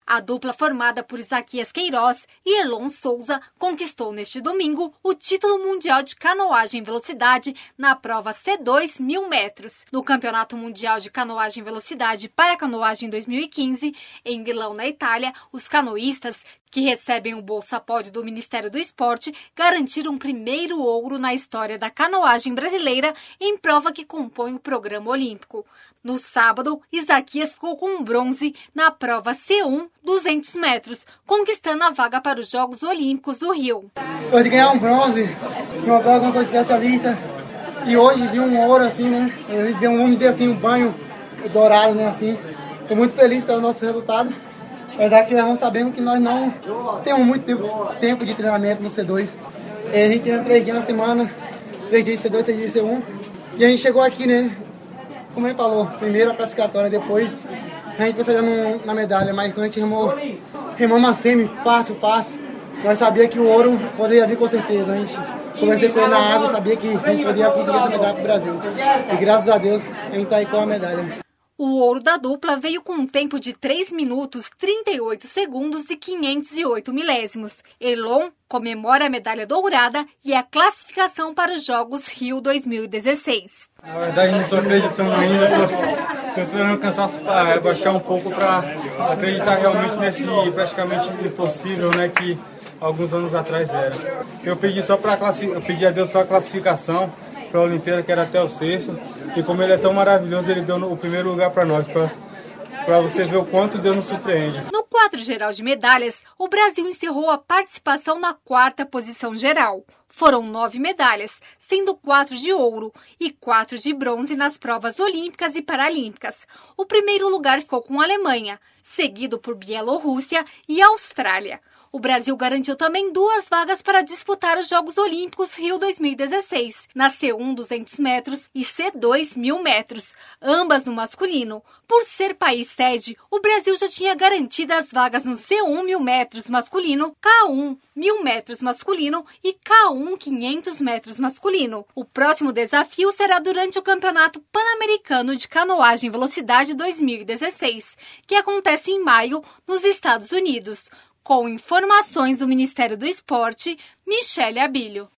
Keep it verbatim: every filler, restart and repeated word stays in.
A dupla formada por Isaquias Queiroz e Erlon Souza conquistou neste domingo o título mundial de canoagem em velocidade na prova C dois mil metros. No Campeonato Mundial de Canoagem em Velocidade para Canoagem dois mil e quinze, em Milão, na Itália, os canoístas, que recebem o Bolsa Pod do Ministério do Esporte, garantiram o primeiro ouro na história da canoagem brasileira em prova que compõe o programa olímpico. No sábado, Isaquias ficou com um bronze na prova C um, duzentos metros, conquistando a vaga para os Jogos Olímpicos do Rio. Depois de ganhar um bronze, uma prova que eu sou especialista, e hoje vi um ouro assim, né? Vamos dizer assim, um banho dourado, né? Assim. Estou muito feliz pelo nosso resultado. Apesar que nós sabemos que nós não temos muito tempo, tempo de treinamento no C dois. A gente treina três dias na semana, três dias de C dois, três dias de C um. E a gente chegou aqui, né? Como ele falou, primeiro a classificatória, depois a gente pensaria na medalha. Mas quando a gente remou, remou uma semi, fácil, fácil, nós sabíamos que o ouro poderia vir com certeza. A gente conversei com ele na água, sabia que a gente poderia conseguir essa medalha para o Brasil. E graças a Deus a gente está aí com a medalha. O ouro da dupla veio com um tempo de três minutos, trinta e oito segundos e quinhentos e oito milésimos. Erlon comemora a medalha dourada e a classificação para os Jogos Rio dois mil e dezesseis. Na verdade, não estou acreditando ainda, estou esperando o cansaço para baixar um pouco para acreditar realmente nesse praticamente impossível, né, que alguns anos atrás era. Eu pedi só para classificar, eu pedi a Deus só a classificação para a Olimpíada, que era até o sexto, e como ele é tão maravilhoso, ele deu o primeiro lugar para nós, para você ver o quanto Deus nos surpreende. No quadro geral de medalhas, o Brasil encerrou a participação na quarta posição geral. Foram nove medalhas, sendo quatro de ouro e quatro de bronze nas provas olímpicas e paralímpicas. O primeiro lugar ficou com a Alemanha, seguido por Bielorrússia e Austrália. O Brasil garantiu também duas vagas para disputar os Jogos Olímpicos Rio dois mil e dezesseis, na C um duzentos metros e C dois mil metros, ambas no masculino. Por ser país sede, o Brasil já tinha garantido as vagas no C um mil metros masculino, K um mil metros masculino e K um quinhentos metros masculino. O próximo desafio será durante o Campeonato Pan-Americano de Canoagem Velocidade dois mil e dezesseis, que acontece em maio nos Estados Unidos. Com informações do Ministério do Esporte, Michele Abílio.